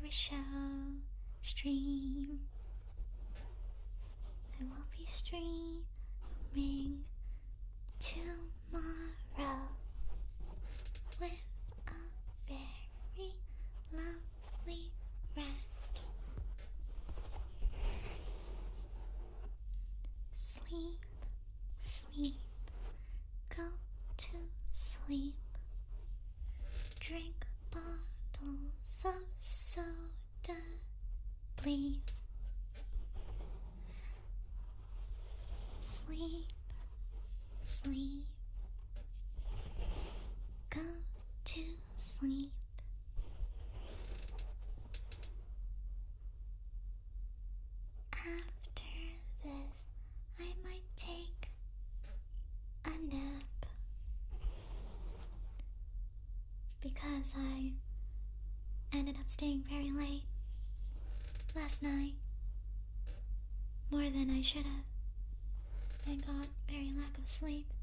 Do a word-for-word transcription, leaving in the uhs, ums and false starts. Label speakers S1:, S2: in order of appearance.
S1: show stream. I will be streaming tomorrow with a very lovely rat. Sleep, sleep, go to sleep. Drink bottles of soda, please. Sleep, sleep, go to sleep. After this, I might take a nap because I ended up staying very late last night, more than I should have, and got very lack of sleep.